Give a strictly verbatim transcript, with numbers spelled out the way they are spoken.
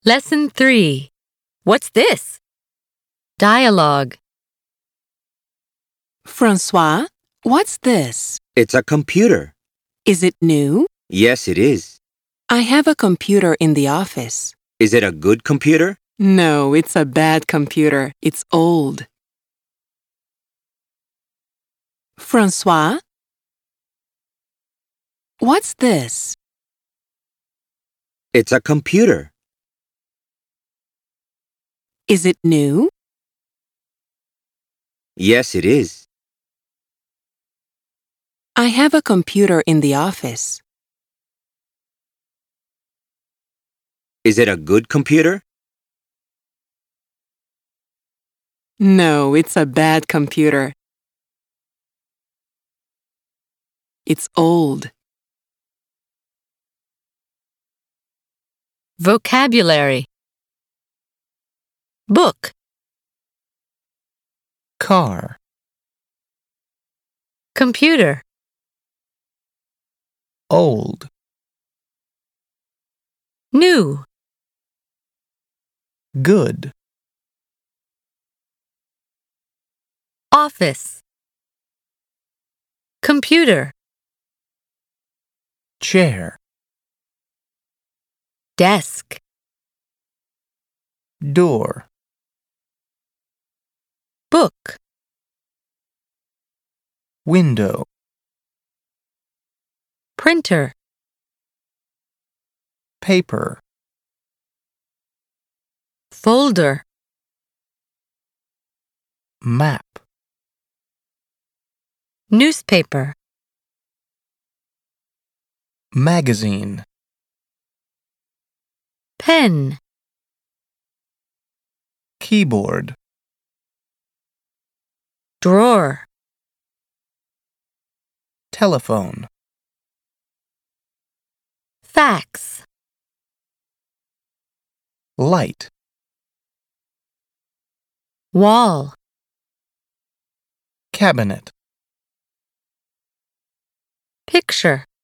Lesson three. What's this? Dialogue. Francois, what's this? It's a computer. Is it new? Yes, it is. I have a computer in the office. Is it a good computer? No, it's a bad computer. It's old. Francois, what's this? It's a computer. Is it new? Yes, it is. I have a computer in the office. Is it a good computer? No, it's a bad computer. It's old. Vocabulary. Book. Car, Computer. old, New. good, Office. Computer. chair, Desk. door, Book. window, Printer. paper, Folder. map, Newspaper. magazine, Pen. keyboard, Drawer. telephone, Fax. light, Wall. cabinet, Picture.